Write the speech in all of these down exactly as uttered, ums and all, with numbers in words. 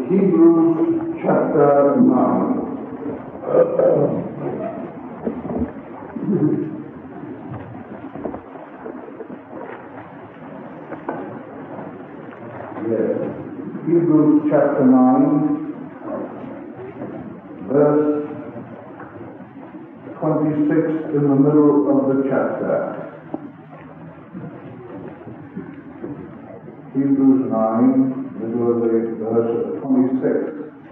Hebrews chapter nine. Yes. Hebrews chapter nine, verse twenty-six in the middle of the chapter. Hebrews nine, middle of the verse twenty-six.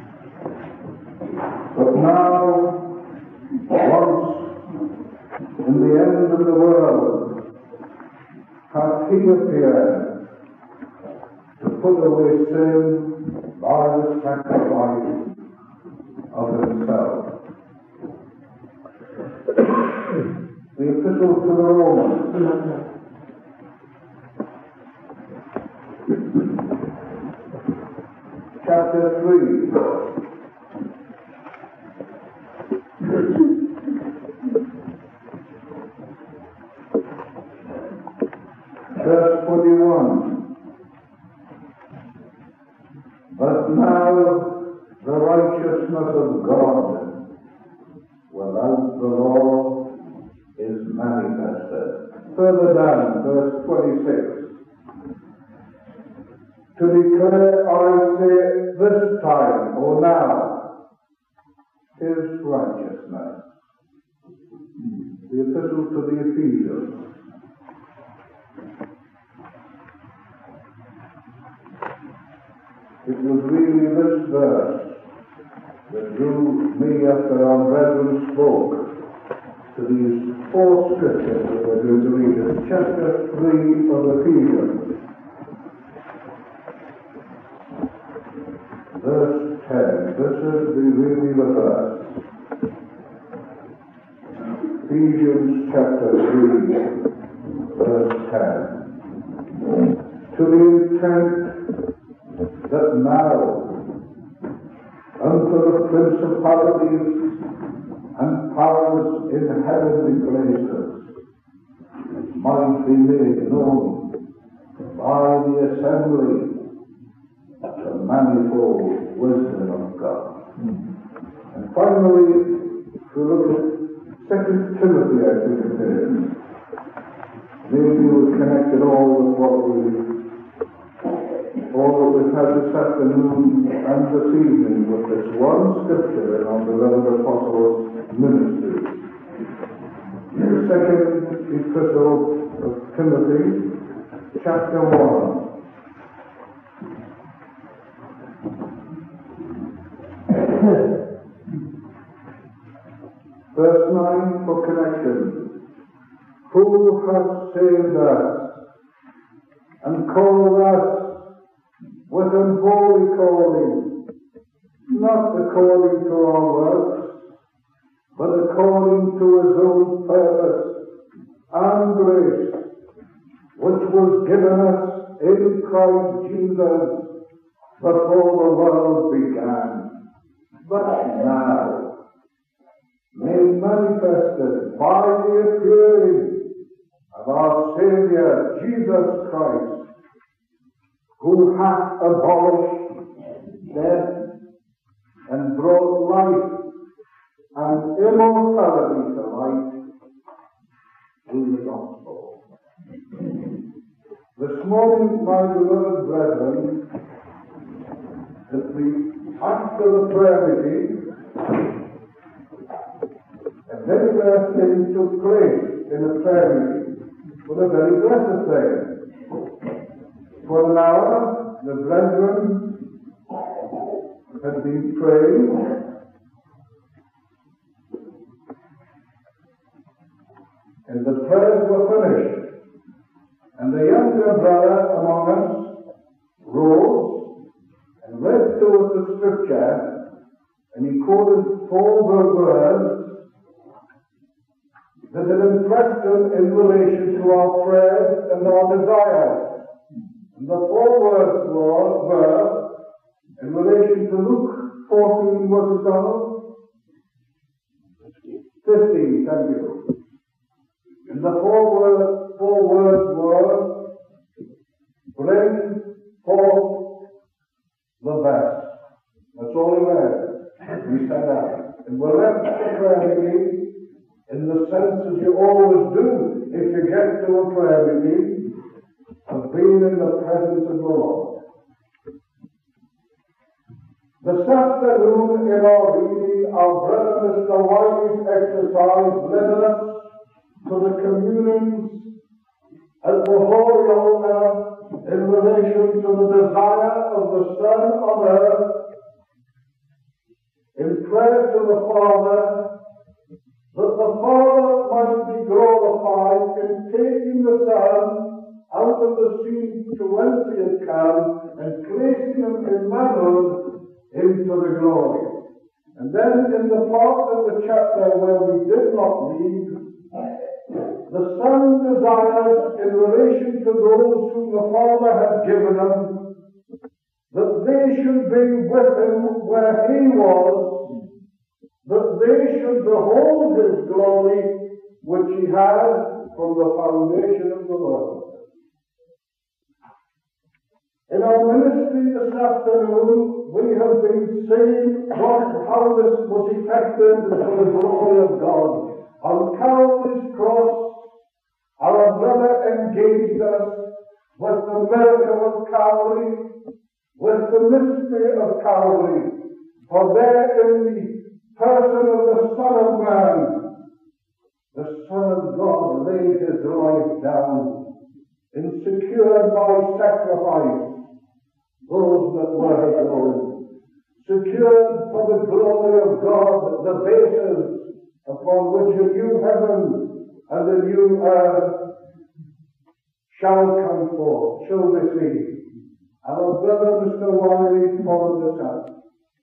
But now, once in the end of the world, hath he appeared to put away sin by the sacrifice of himself. The Epistle to the Romans. Chapter three. Verse twenty-one. But now the righteousness of God without the law is manifested. Further down, verse twenty-six. To declare, I say, this time, or now, is righteousness. The Epistle to the Ephesians. It was really this verse that drew me after our brethren spoke to these four scriptures that we're going to read. It's chapter three of Ephesians. Verse ten. This is the really the verse. Ephesians chapter three, verse ten. To the intent that now unto the principalities and powers in heavenly places might be made known by the assembly the manifold wisdom of God. And finally, if we look at Second Timothy, I think it is, maybe we'll connect it all with what we all that we've had this afternoon and this evening with this one scripture in our beloved Apostle's ministry. The second epistle of Timothy, chapter one. Verse nine for connection. Who has saved us and called us with an holy calling, not according to our works, but according to his own purpose and grace, which was given us in Christ Jesus before the world began, but now made manifested by the appearing of our Saviour Jesus Christ, who hath abolished death and brought life and immortality to light through the gospel. This morning, my beloved brethren, that we, after the prayer meeting, a very blessed thing took place in a prayer meeting, but a very blessed thing. For an hour, the brethren had been praying, and the prayers were finished, and the younger brother among us rose and read to us the scripture, and he quoted four words that had impressed him in relation to our prayers and our desires. And the four words were, were in relation to Luke fourteen, was it Donald? fifteen, thank you. And the four words, four words were, bring forth the best. That's all he read. We said that. And we left the prayer meeting in the sense as you always do if you get to a prayer meeting of being in the presence of the Lord. This afternoon in our reading, our brother Mister Wiley's exercise led us to the communions at the Holy Altar in relation to the desire of the Son on earth in prayer to the Father that the Father might be glorified in taking the Son out of the sea to whence he had come and placing him in manhood into the glory. And then in the part of the chapter where we did not read, the Son desires in relation to those whom the Father had given him that they should be with him where he was, that they should behold his glory which he had from the foundation of the world. In our ministry this afternoon, we have been seeing what, how this was effected for the glory of God. On Calvary's cross, our brother engaged us with the miracle of Calvary, with the mystery of Calvary. For there in the person of the Son of Man, the Son of God laid his life down and secured by sacrifice those that were his own, secured for the glory of God the basis upon which a new heaven and a new earth shall come forth, shall receive. Our brother Mister Wiley followed this up.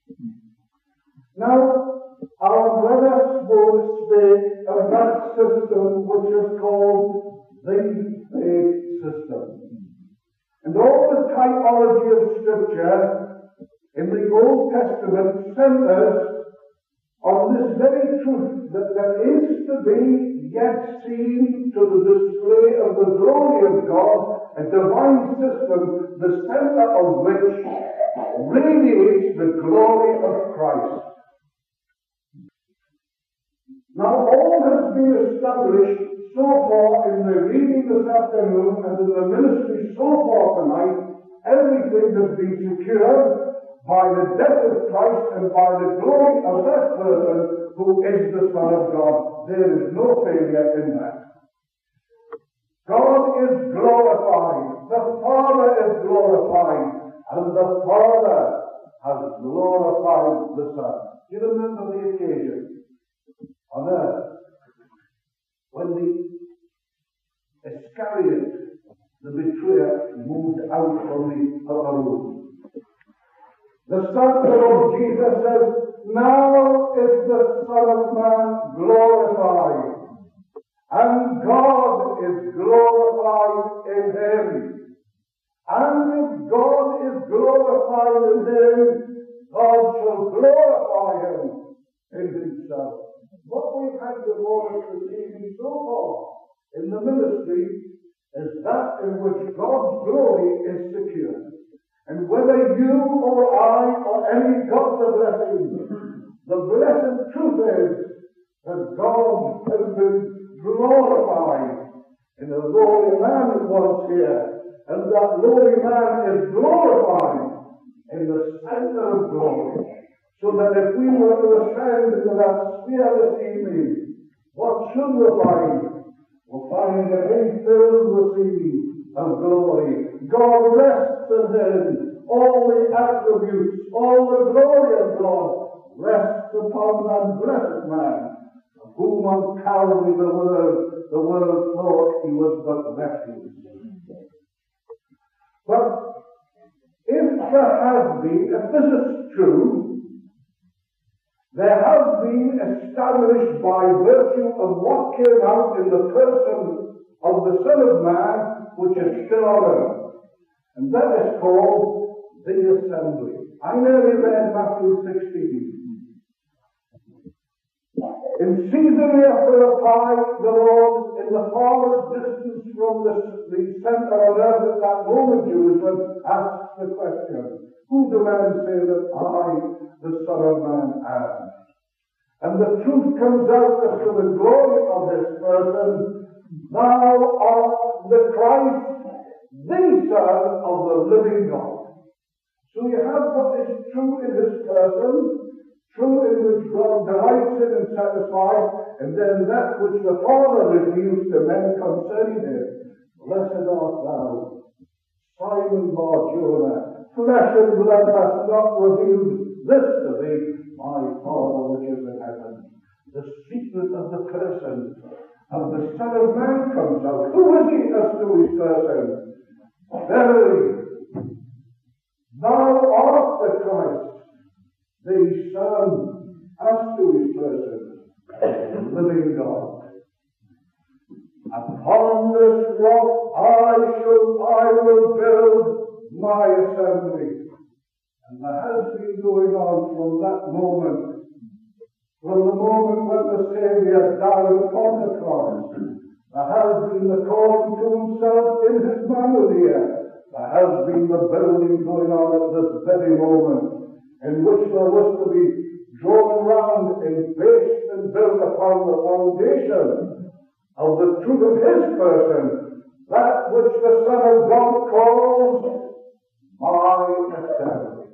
Now, our brother spoke today of that system which is called the faith system. And all the typology of Scripture in the Old Testament centers on this very truth that there is to be yet seen to the display of the glory of God, a divine system, the center of which radiates the glory of Christ. Now all has been established so far in the reading this afternoon and in the ministry so far tonight. Everything has been secured by the death of Christ and by the glory of that person who is the Son of God. There is no failure in that. God is glorified. The Father is glorified. And the Father has glorified the Son. Do you remember the occasion on earth when the Iscariot, the betrayer, moved out from the upper room? The Son of Jesus says, now is the Son of Man glorified, and God is glorified in him. And if God is glorified in him, God shall glorify him in himself. What we've had the Lord receiving so far in the ministry is that in which God's glory is secure. And whether you or I or any got the blessing, the blessed truth is that God has been glorified in a lowly man was here, and that lowly man is glorified in the center of glory. So that if we were to ascend into that sphere this evening, what should we find? We'll find that he fills the sea of glory. God rests in him. All the attributes, all the glory of God rests upon that blessed man, of whom on Calvary the world, the world thought he was but refuge. But if there has been, if this is true, there has been established by virtue of what came out in the person of the Son of Man, which is still on earth. And that is called the assembly. I nearly read Matthew sixteen. In Caesarea Philippi, the Lord, in the farthest distance from the, the center on earth at that moment, Jerusalem, asked the question, who do men say that I the Son of Man has. And the truth comes out as to the glory of this person. Thou art the Christ, the Son of the living God. So you have what is true in his person, true in which God delights in and satisfies, and then that which the Father reveals to men concerning him. Blessed art thou, Simon Bar-Jonah, flesh and blood hath not revealed this to thee, my Father which is in heaven. The secret of the person of the Son of Man comes out. Who is he as to his person? Verily, thou art the Christ, the Son, as to his person, the living God. Upon this rock I shall, I will build my assembly. And there has been going on from that moment, from the moment when the Saviour died upon the cross. There has been the calling to himself in his manhood here. There has been the building going on at this very moment, in which there was to be drawn round and based and built upon the foundation of the truth of his person, that which the Son of God calls my assembly.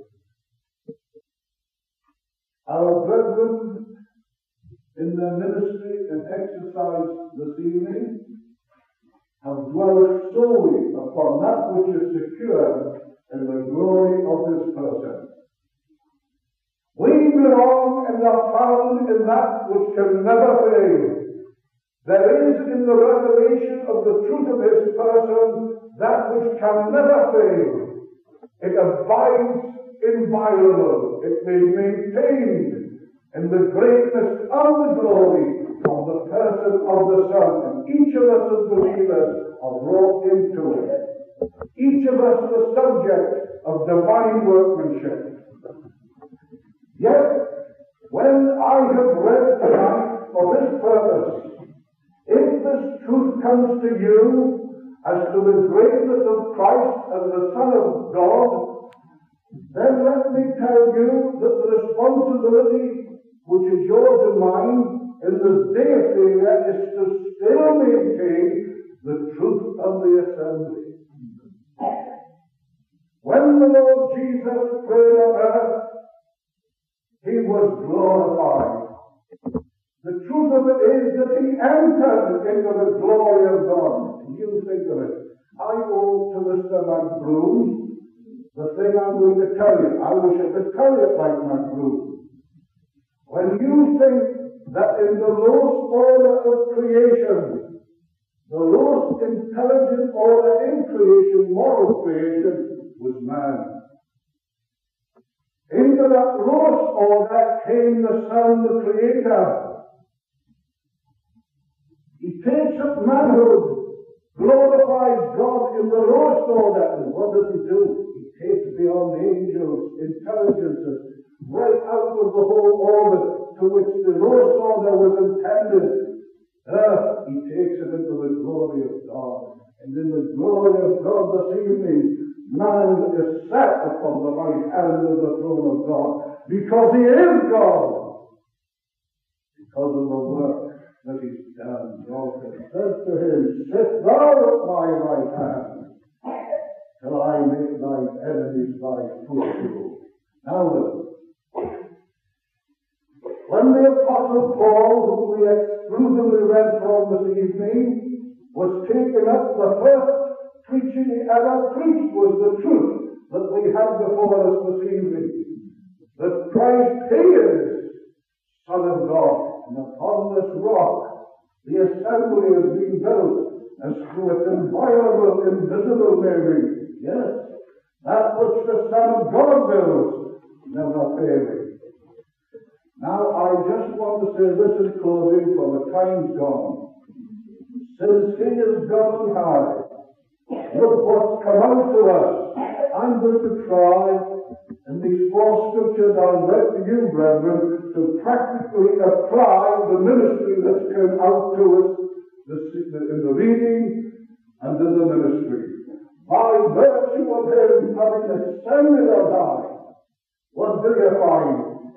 Our brethren in their ministry and exercise this evening have dwelt solely upon that which is secure in the glory of his person. We belong and are found in that which can never fail. There is in the revelation of the truth of his person that which can never fail. It abides inviolable. It is maintained in the greatness and the glory of the person of the Son. And each of us as believers are brought into it. Each of us the subject of divine workmanship. Yet, when I have read tonight for this purpose, if this truth comes to you as to the greatness of Christ and the Son of God, then let me tell you that the responsibility which is yours and mine in this day of failure is to still maintain the truth of the assembly. When the Lord Jesus prayed on earth, he was glorified. The truth of it is that he entered into the glory of God. You think of it. I owe to Mister McBroom the thing I'm going to tell you. I wish I could tell you like McBroom. When you think that in the lowest order of creation, the lowest intelligent order in creation, moral creation, was man. Into that lowest order came the Son, the Creator. He takes up manhood, glorifies God in the lowest order, and what does he do? He takes beyond angels, intelligences, right out of the whole orbit to which the lowest order was intended. Uh, he takes it into the glory of God. And in the glory of God this evening, man is set upon the right hand of the throne of God, because he is God, because of the work that he's done. God has said to him, sit thou at my right hand, till I make thine enemies thy footstool. Now then, when the Apostle Paul, whom we exclusively read from this evening, was taken up, the first preaching he ever preached was the truth that we have before us this evening, that Christ is Son of God, and upon this rock the assembly has been built, as through its inviolable, invisible memory. Yes, that which the Son of God builds, never failing. Now I just want to say this in closing, for the time's gone. Since he is gone high, look what's come out to us. I'm going to try, in these four scriptures I'll read to you, brethren, to practically apply the ministry that's come out to us in the reading and in the ministry. By virtue of him having ascended on high, what do you find?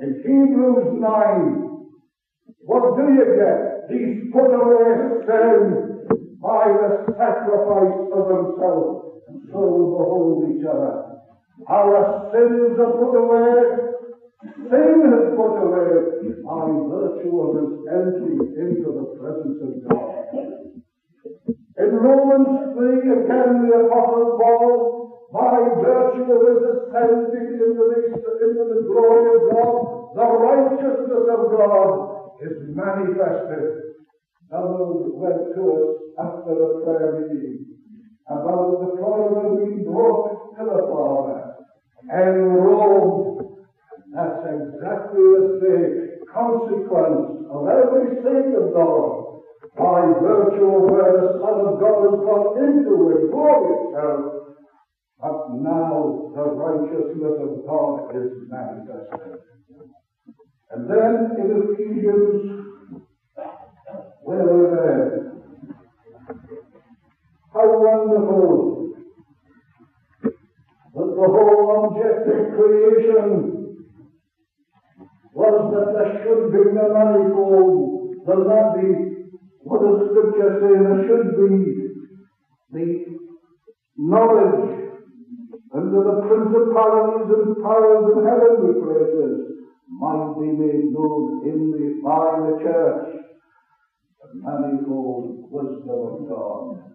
in Hebrews nine, what do you get? He's put away sin by the sacrifice of himself, and so we behold each other. Our sins are put away. Sin is put away by virtue of his entry into the presence of God. In Romans three, again the Apostle Paul, by virtue of his ascending into the, into the glory of God, the righteousness of God is manifested. Someone went to us after the prayer meeting about the Father being brought to the Father and Rome. That's exactly the same consequence of every saint of God, by virtue of where the Son of God has gone into his glory itself. But now the righteousness of God is manifested. And then in Ephesians, where we read, how wonderful that the whole object of creation was that there should be the manifold, the the what does Scripture say? There should be the knowledge under the principalities and powers in heavenly places might be made known in the by the church, the manifold wisdom of God.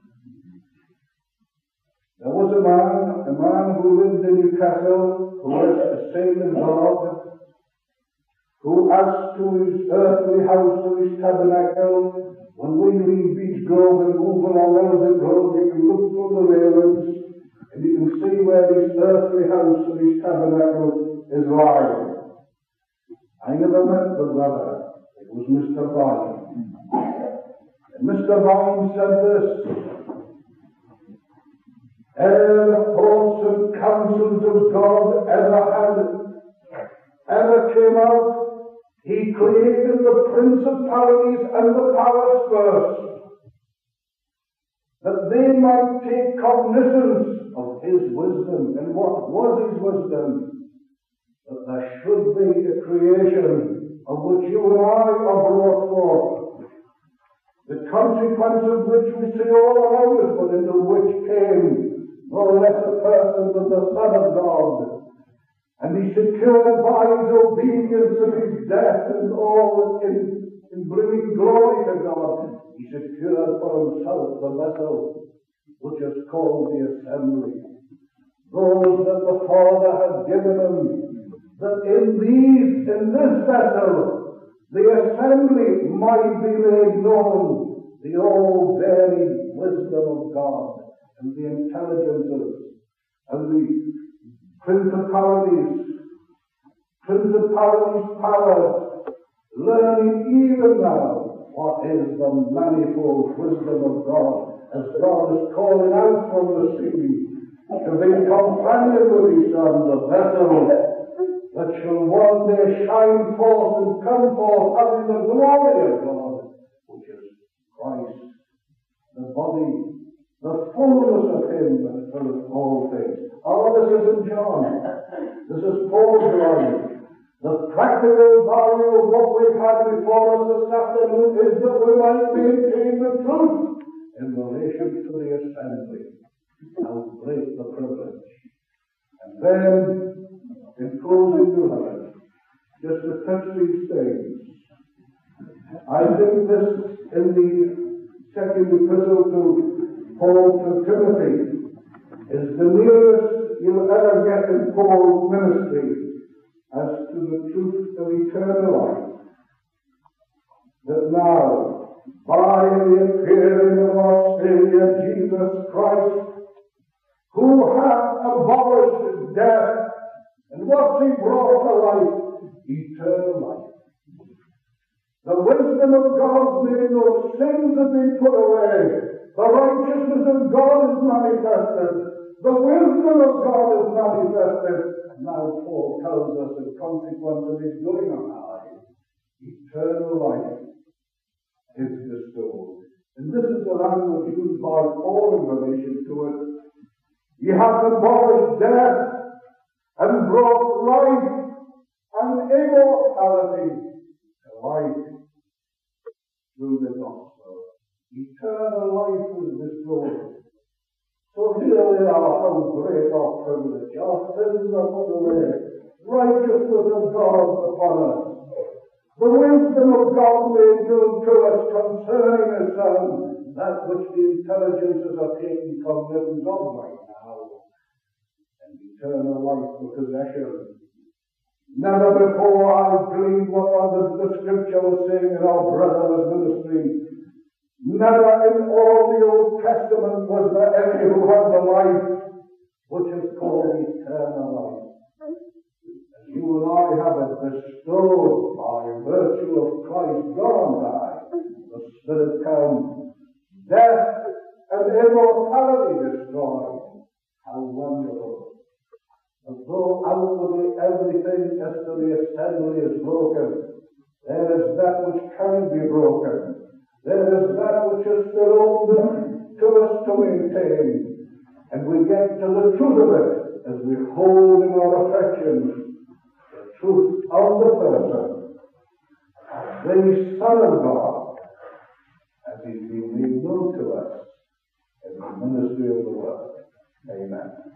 There was a man, a man who lived in Newcastle, who was a saint of God, who asked to his earthly house, to his tabernacle. When we leave Beach Grove and move along Elgin Road, you can look through the railings and you can see where his earthly house and his tabernacle is lying. I never met the brother. It was Mister Vine. And Mister Vine said this: ere the thoughts and counsels of God ever had, ever came out, he created the principalities and the powers first, that they might take cognizance of his wisdom. And what was his wisdom? That there should be a creation of which you and I are brought forth, the consequence of which we see all around us, but into which came no less a person than the Son of God. And he secured by his obedience and his death and all in, in bringing glory to God, he secured for himself the vessel which is called the assembly. Those that the Father had given him, that in these, in this vessel, the assembly might be made known, the all varied wisdom of God, and the intelligences, and the principalities, principalities, powers, learning even now what is the manifold wisdom of God, as God is calling out from the sea to be companion with his Son, the vessel that shall one day shine forth and come forth having the glory of God, which is Christ, the body, the fullness of him that filleth all things. Oh, this isn't John. This is Paul's line. The practical value of what we've had before us this afternoon is that we might maintain the truth in relation to the assembly. How great the privilege. And then, in closing, beloved, just to touch these things, I think this in the second epistle to Paul to Timothy is the nearest you'll ever get in Paul's ministry as to the truth of eternal life. That now, by the appearing of our Savior Jesus Christ, who hath abolished death, and what's he brought to life? Eternal life. The wisdom of God is made known, sins have been put away, the righteousness of God is manifested, the wisdom of God is manifested. And now Paul tells us in consequence of his going on high, eternal life is bestowed. And this is the language used by Paul in relation to it. He hath abolished death and brought life and immortality eternal life is restored. So here we are, how great our privilege. Our sins are put away. Righteousness of God upon us. The wisdom of God made known to us concerning His Son, that which the intelligences are taking cognizance of right now, and eternal life for possession. Never before I gleaned what the, the Scripture was saying in our brother's ministry. Never in all the Old Testament was there any who had the life which is called eternal life. You and I have it bestowed by virtue of Christ God by the Spirit come, death and immortality destroyed. How wonderful! But though outwardly everything as to the assembly is broken, there is that which can be broken. There is that which is still open to us to maintain. And we get to the truth of it as we hold in our affections truth of the person, the Son of God, as He's been made known to us in the ministry of the word. Amen.